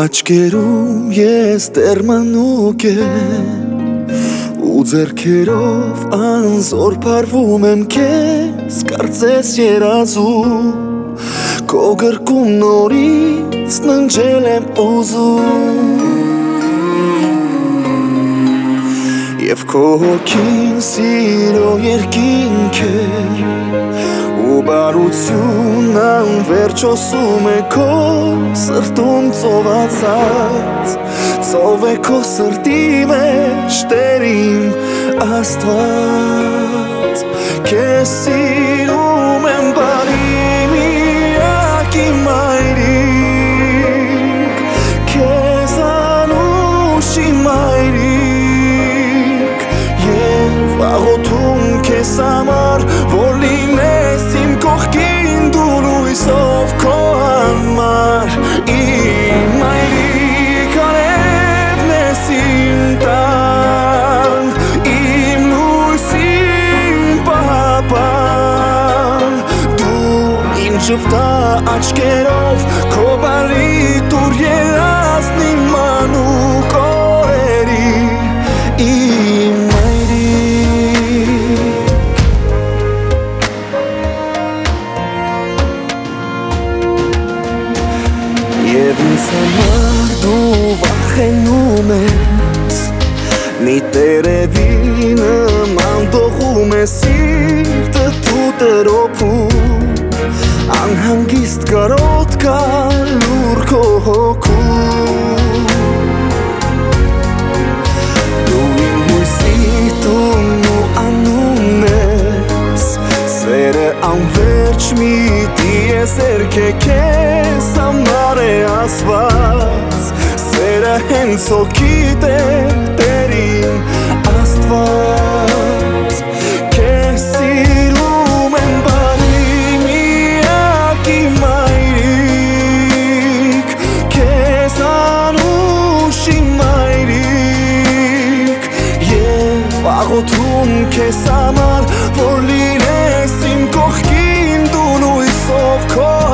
աչքերում ես դեռ մանուկ եմ ու ձեռքերով անզոր փարվում եմ քեզ կարծես երազու քո գրկում նորից ննջել եմ ուզում Եվ քո հոգին սիրո երկինք է ու բարություն անվերջ հոսում է քո սրտում ծովածած Ծով է քո սրտի մեջ Տերիմ Աստված Քեզ սիրում եմ բարի միակի մայրիկ Քեզ անուշի մայրիկ Եվ աղոթում քեզ համար որ լինես իմ կողքին դու լույսով քո համար Իմ մայրիկ արևն ես իմ տան Իմ լույս իմ պահապան Դու իմ ժպտա աչքերով քո բարի տուր երազն իմ մանուկ օրերի Իմ Եվ ինձ համար դու վախենում ես Մի տերևի նման դողում ես սիրտը դու տրոփում Անհանգիստ կարոտ կա լուր քո հոգում Դու իմ հույսի տունն ու անունն ես Սերը անվերջ մի տիեզերք է քեզ համար է ասված Սերը հենց հոգիդ է Տերիմ Աստված Քեզ սիրում եմ բարի միակի մայրիկ Քեզ անուշի մայրիկ Եվ աղոթում քեզ համար որ լինես իմ կողքին դու լույսով քո